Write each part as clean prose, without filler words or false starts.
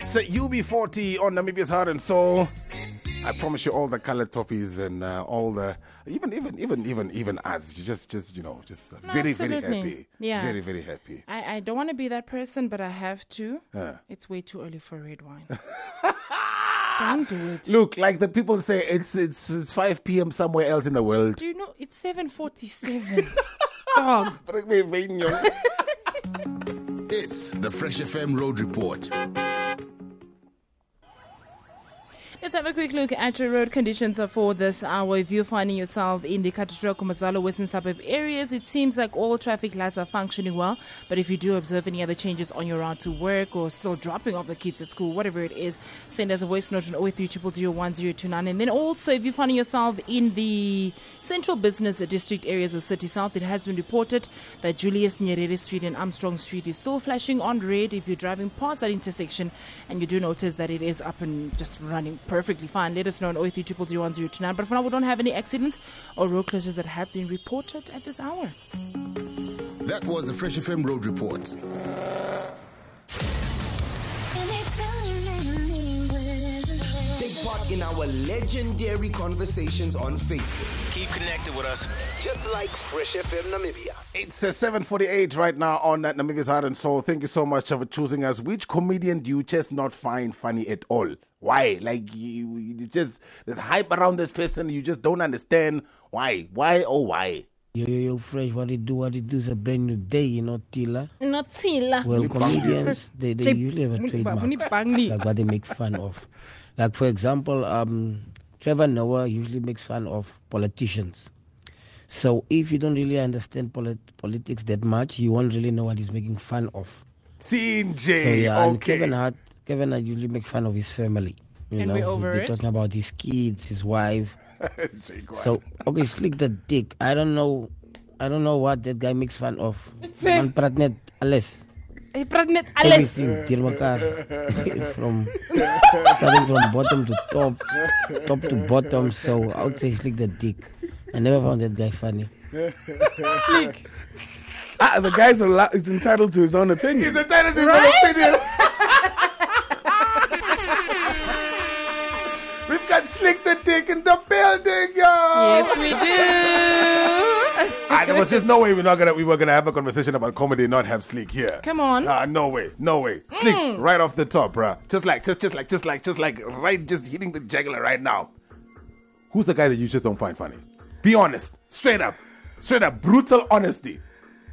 It's UB40 on Namibia's Heart and Soul. I promise you all the colored toppies and all the even us. Just very happy. Yeah. Very, very happy. I don't want to be that person, but I have to. It's way too early for red wine. Don't do it. Look, like the people say, it's 5 p.m. somewhere else in the world. Do you know it's 7:47? Dog. It's the Fresh FM Road Report. Let's have a quick look at your road conditions for this hour. If you're finding yourself in the Katatroko Mazalo Western Suburb areas, it seems like all traffic lights are functioning well. But if you do observe any other changes on your route to work or still dropping off the kids at school, whatever it is, send us a voice note on 083001029. And then also, if you're finding yourself in the central business district areas of City South, it has been reported that Julius Nyerere Street and Armstrong Street is still flashing on red. If you're driving past that intersection and you do notice that it is up and just running perfectly fine, let us know on 083001029. But for now, we don't have any accidents or road closures that have been reported at this hour. That was the Fresh FM Road Report. Take part in our legendary conversations on Facebook. Keep connected with us. Just like Fresh FM Namibia. It's 7:48 right now on Namibia's Heart and Soul. Thank you so much for choosing us. Which comedian do you just not find funny at all? Why? Like, you just, there's hype around this person. You just don't understand why. Why, oh, why? Yo, Fresh, what it do is a brand new day, Tila. Not Tila. Well, comedians, they usually have a trademark, like what they make fun of. Like, for example, Trevor Noah usually makes fun of politicians. So if you don't really understand politics that much, you won't really know what he's making fun of. CJ, So yeah, and okay. Kevin Hart usually makes fun of his family. And we're over He'll be it? talking about his kids, his wife. So, okay, Slick the Dick. I don't know what that guy makes fun of. Man praat net alles. Hey, pregnant Alice. Everything, dear mekaar. From starting from bottom to top to bottom. So I would say Slick the Dick. I never found that guy funny. Slick. The guy's is entitled to his own opinion. He's entitled to his own opinion. We've got Slick the Dick in the building, yo. Yes, we do. There was just no way we were gonna have a conversation about comedy and not have Slick here. Come on. No way. Slick, right off the top, bruh. Just hitting the jugular right now. Who's the guy that you just don't find funny? Be honest, straight up, brutal honesty.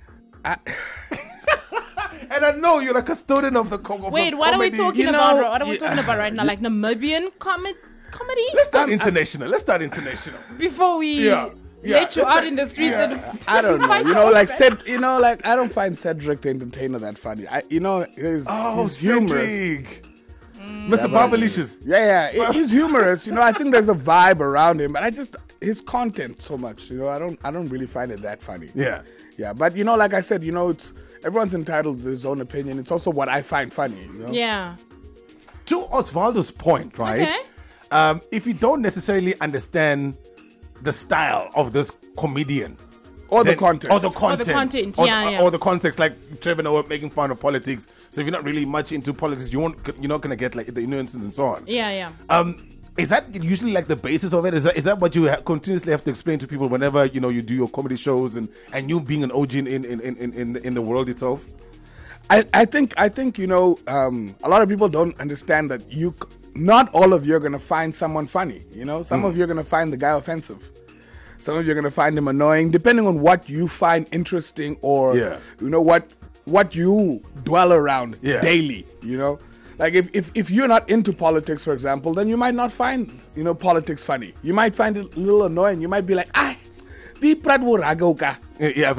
And I know you're a custodian of the Congo. Wait, what are we talking about? What are we talking about right now? Like Namibian comedy? Let's start international. Before we let you out in the streets. I don't know. I don't find Cedric the Entertainer that funny. He's humorous. Mr. Barbalicious. Yeah, he's humorous. I think there's a vibe around him, but his content so much. I don't really find it that funny. Yeah. But like I said, it's everyone's entitled to his own opinion. It's also what I find funny. Yeah. To Osvaldo's point, right? Okay. If you don't necessarily understand the style of this comedian, or the content, or the context, or the context, like Trevor Noah making fun of politics. So if you're not really much into politics, you're not gonna get like the nuances and so on. Yeah. Is that usually like the basis of it? Is that what you continuously have to explain to people whenever you do your comedy shows and you being an OG in the world itself? I think a lot of people don't understand that not all of you are gonna find someone funny. Some of you are gonna find the guy offensive. Some of you are gonna find him annoying, depending on what you find interesting or what you dwell around daily. Like if you're not into politics, for example, then you might not find politics funny. You might find it a little annoying. You might be like, vi praat oor ragoka. Yeah.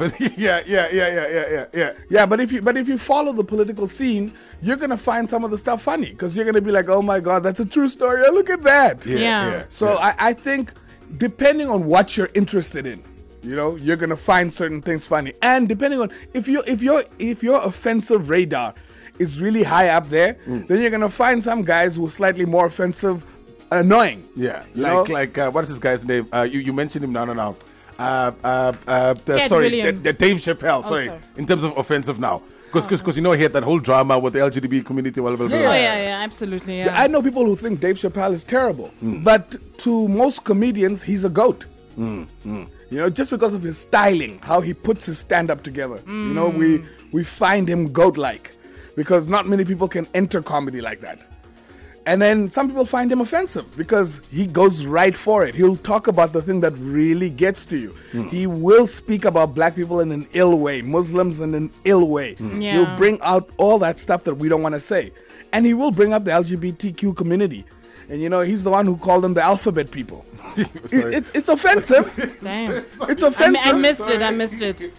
But if you follow the political scene, you're gonna find some of the stuff funny because you're gonna be like, oh my god, that's a true story. Oh, look at that. So I think depending on what you're interested in, you're gonna find certain things funny, and depending on if your offensive radar is really high up there, then you're gonna find some guys who are slightly more offensive, annoying. Yeah, like what is this guy's name? You mentioned him now. the Dave Chappelle. Sorry, in terms of offensive now. Because you know he had that whole drama with the LGBT community. Absolutely. Yeah. I know people who think Dave Chappelle is terrible, but to most comedians, he's a goat. You know, just because of his styling, how he puts his stand-up together. You know, we find him goat-like because not many people can enter comedy like that. And then some people find him offensive because he goes right for it. He'll talk about the thing that really gets to you. He will speak about black people in an ill way, Muslims in an ill way. He'll bring out all that stuff that we don't want to say. And he will bring up the LGBTQ community. And, you know, he's the one who called them the alphabet people. It's offensive. Damn. It's offensive. I missed it.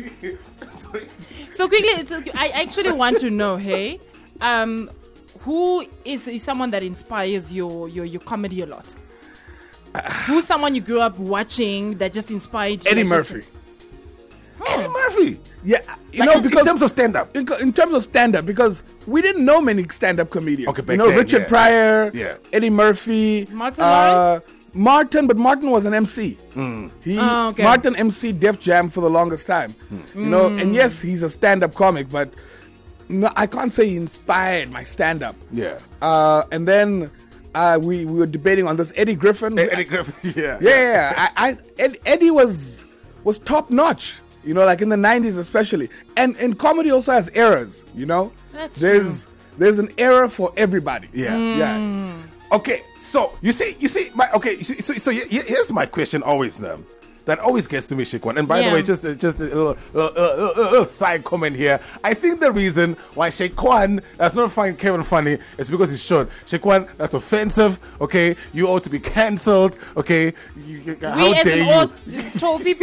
So quickly, I actually want to know, hey, who is someone that inspires your comedy a lot? Who's someone you grew up watching that just inspired you? Eddie Murphy. Eddie Murphy? Yeah, because in terms of stand-up. In terms of stand-up, because we didn't know many stand-up comedians. Okay, back then, Richard Pryor, Eddie Murphy, Martin Lawrence? But Martin was an MC. Martin MC Def Jam for the longest time. You know, and yes, he's a stand-up comic, but no, I can't say he inspired my stand-up. Yeah. And then we were debating on this Eddie Griffin. Eddie Griffin, Eddie was top-notch. You know, like in the 90s especially. And comedy also has eras, you know? There's an era for everybody. Yeah. Okay, so you see, here's my question always now. That always gets to me, Shekwan. And by the way, just a little side comment here. I think the reason why Shekwan does not find Kevin funny is because he's short. Shekwan, that's offensive. Okay, you ought to be cancelled. Okay, how dare you? Tall people.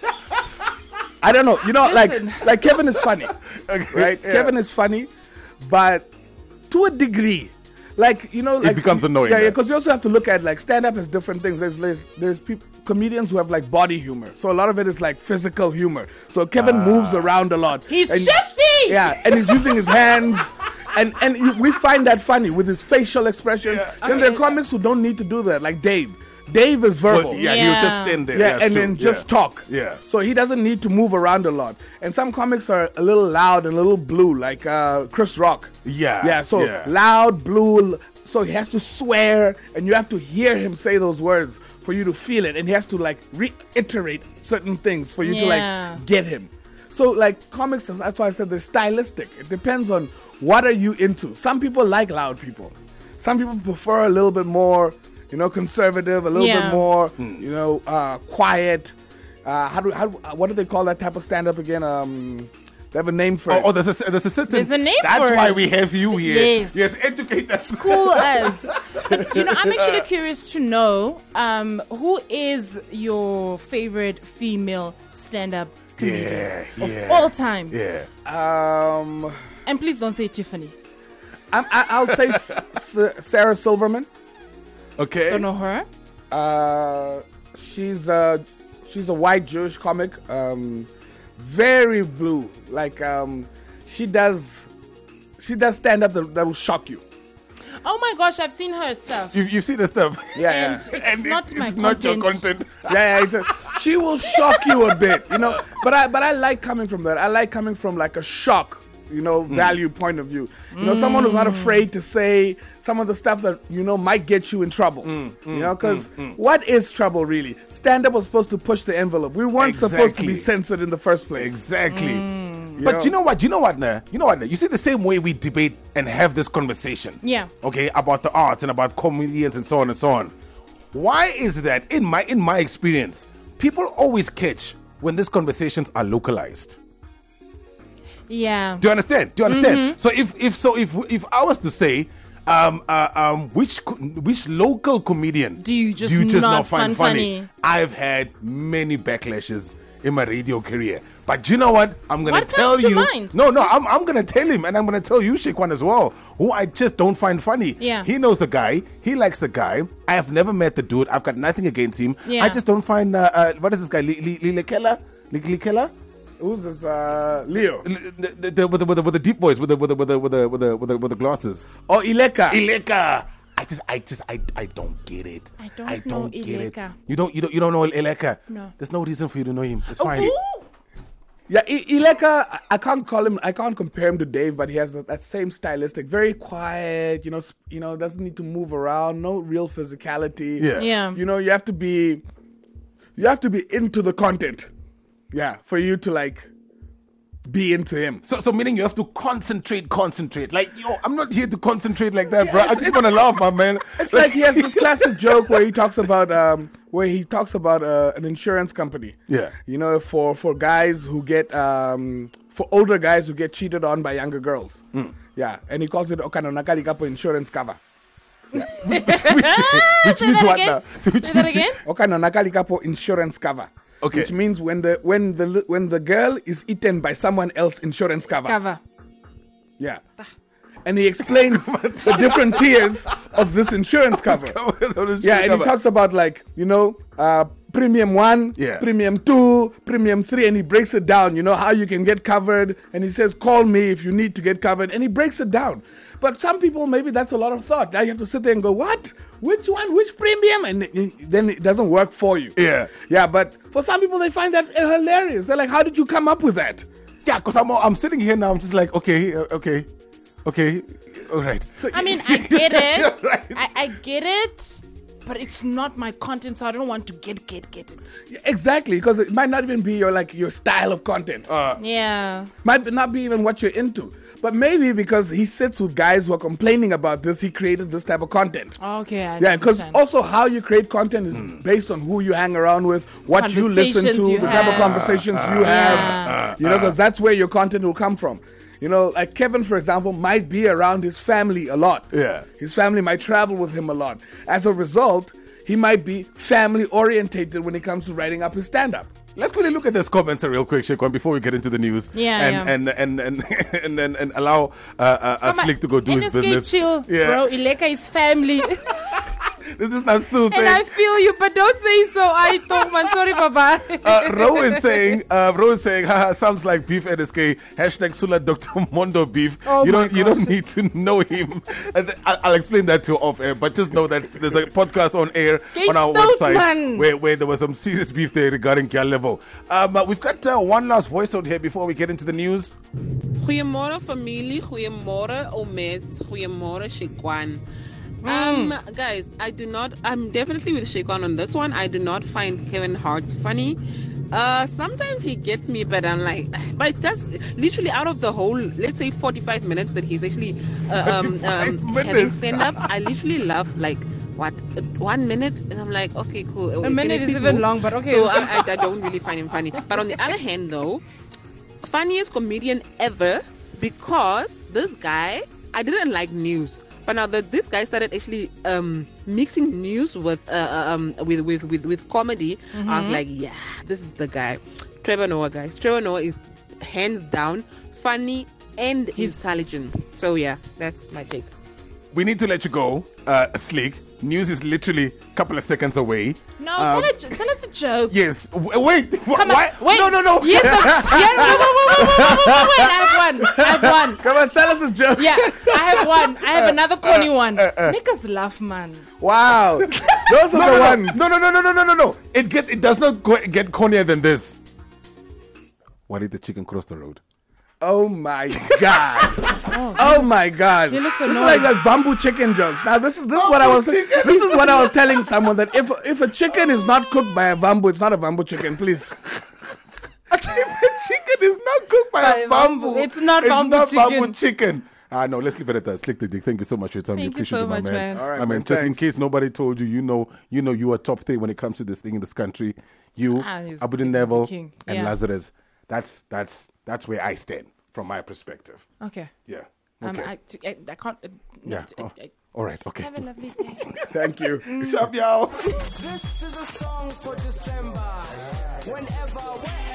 I don't know. You know, like Kevin is funny, right? Yeah. Kevin is funny, but to a degree. Like, you know, like it becomes annoying. Yeah, because you also have to look at like stand-up has different things. There's comedians who have like body humor, so a lot of it is like physical humor. So Kevin moves around a lot. He's shifty. Yeah, and he's using his hands, and we find that funny with his facial expressions. Then there are comics who don't need to do that, like Dave. Dave is verbal. Well, he'll just stand there. And then just talk. Yeah. So he doesn't need to move around a lot. And some comics are a little loud and a little blue, like Chris Rock. So loud, blue. So he has to swear, and you have to hear him say those words for you to feel it. And he has to like reiterate certain things for you to like get him. So like comics, that's why I said they're stylistic. It depends on what are you into. Some people like loud people. Some people prefer a little bit more, you know, conservative, a little bit more, you know, quiet. What do they call that type of stand-up again? They have a name for it. Oh, there's a certain... There's a name That's for why it. we have you here. Yes, educate us. School us. But, you know, I'm actually curious to know who is your favorite female stand-up comedian of all time? Yeah. And please don't say Tiffany. I'll say Sarah Silverman. Okay. Don't know her. She's a white Jewish comic. Very blue. Like she does stand up that will shock you. Oh my gosh, I've seen her stuff. You see the stuff. And it's not my it's content. Not your content. She will shock you a bit, you know. But I like coming from that. I like coming from like a shock, you know, value point of view. You know, someone who's not afraid to say some of the stuff that, you know, might get you in trouble. You know, because what is trouble really? Stand-up was supposed to push the envelope. We weren't supposed to be censored in the first place. Exactly. But you know what? You see the same way we debate and have this conversation. Yeah. Okay, about the arts and about comedians and so on and so on. Why is that in my experience, people always catch when these conversations are localized? Yeah. Do you understand? So if I was to say, which local comedian do you just not find funny? I've had many backlashes in my radio career, but you know what? I'm gonna tell you. Mind? No, I'm gonna tell him, and I'm gonna tell you, Shekwan, as well, who I just don't find funny. Yeah. He knows the guy. He likes the guy. I have never met the dude. I've got nothing against him. Yeah. I just don't find. What is this guy? Lilekela? Who's this? Leo. With the deep voice, with the glasses. Oh, Ileka. I I don't get it. I don't get it. Ileka. You don't know Ileka? No. There's no reason for you to know him. It's fine. Yeah, Ileka, I can't compare him to Dave, but he has that same stylistic, very quiet, doesn't need to move around, no real physicality. Yeah. You have to be into the content. Yeah, for you to like be into him. So meaning you have to concentrate. Like, I'm not here to concentrate like that, bro. I just want to laugh, my man. It's like he has this classic joke where he talks about an insurance company. Yeah. For guys who get for older guys who get cheated on by younger girls. Yeah, and he calls it Okanonakali Kapo insurance cover. Yeah. Which means what now? Say that again. Okanonakali Kapo insurance cover. Okay. Which means when the girl is eaten by someone else, insurance cover. Yeah. And he explains the different tiers of this insurance cover. Yeah, and he talks about premium 1, premium 2, premium 3, and he breaks it down, how you can get covered. And he says, call me if you need to get covered. And he breaks it down. But some people, maybe that's a lot of thought. Now you have to sit there and go, what? Which one? Which premium? And then it doesn't work for you. Yeah. Yeah, but for some people, they find that hilarious. They're like, how did you come up with that? Yeah, because I'm sitting here now, I'm just like, okay, all right. So, I mean, I get it. Right. I get it, but it's not my content, so I don't want to get it. Yeah, exactly, because it might not even be your style of content. Yeah. Might not be even what you're into. But maybe because he sits with guys who are complaining about this, he created this type of content. Okay, because also how you create content is based on who you hang around with, what you listen to, the type of conversations you have. Because that's where your content will come from. Like Kevin, for example, might be around his family a lot. Yeah. His family might travel with him a lot. As a result, he might be family orientated when it comes to writing up his stand-up. Let's quickly look at this comments real quick, Shekwan, before we get into the news. And allow Slick to go do his business. Chill, bro. Ileka is family. This is not Sue saying. And I feel you, but don't say so. I don't, man. Sorry, Baba. Ro is saying, haha, sounds like beef NSK. Hashtag Sula Dr. Mondo beef. Oh, you don't need to know him. I'll explain that to you off air, but just know that there's a podcast on air on our website where there was some serious beef there regarding Gyal Level. We've got one last voice out here before we get into the news. Goeiemorgen familie, goeiemorgen Omes, goeiemorgen Shekwan. Guys, I'm definitely with Shekwan on this one. I do not find Kevin Hart funny. Sometimes he gets me, but I'm like, but just literally out of the whole, let's say 45 minutes that he's actually having stand-up, I literally laugh like, 1 minute? And I'm like, okay, cool. A minute is even long, but okay. So I don't really find him funny. But on the other hand, though, funniest comedian ever, because this guy, I didn't like news. But now that this guy started actually mixing news with comedy, I was like, yeah, this is the guy. Trevor Noah, guys. Trevor Noah is hands down funny and intelligent. So yeah, that's my take. We need to let you go, Slick. News is literally a couple of seconds away. No, tell us a joke. Yes. Wait. Come on. Wait. No. Yes. Wait. I have one. Come on, tell us a joke. Yeah, I have one. I have another corny one. Make us laugh, man. Wow. Those are the ones. No. It does not get cornier than this. Why did the chicken cross the road? Oh my God! Oh my God! He looks this is like bamboo chicken jokes. Now this is what I was telling someone, that if a chicken is not cooked by a bamboo, it's not a bamboo chicken. Please. If a chicken is not cooked by a bamboo, it's not bamboo chicken. No, let's leave it at that. Slick the Dick, thank you so much for your time. We appreciate it, my man. All right, I mean, just in case nobody told you, you know, you are top 3 when it comes to this thing in this country. You, Abudin Neville, and Lazarus. That's where I stand from my perspective. Okay. Yeah. Okay. I can't. Yeah. All right. Okay. Have a lovely day. Thank you. Shop, y'all. This is a song for December. Whenever.